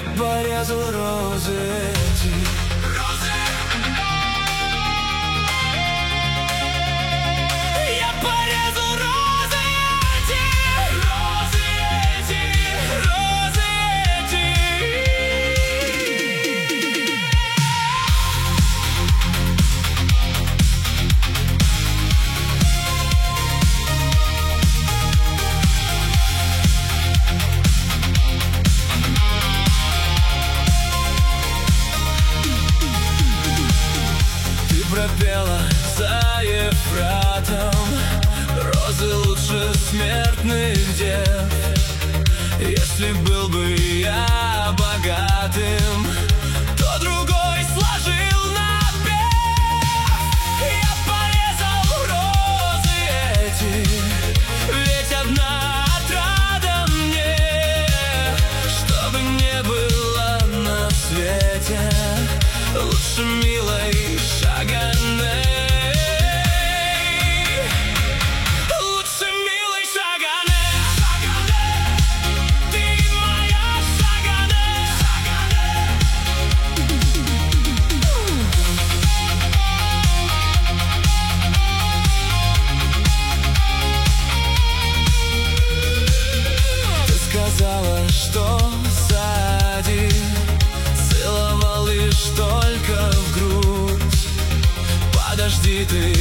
порезал розы эти. Я порезал розы эти, розы эти, розы эти. Пропела за Ефратом: розы лучше смертных дев. Если был бы я богатым, то другой сложил напев. Я порезал розы эти, ведь одна отрада мне, чтобы не было на свете лучше милой Шаганэ. Лучше милой Шаганэ. Шаганэ, ты моя Шаганэ. Шаганэ. Ты сказала, что сзади целовал лишь только в грудь. Подожди, ты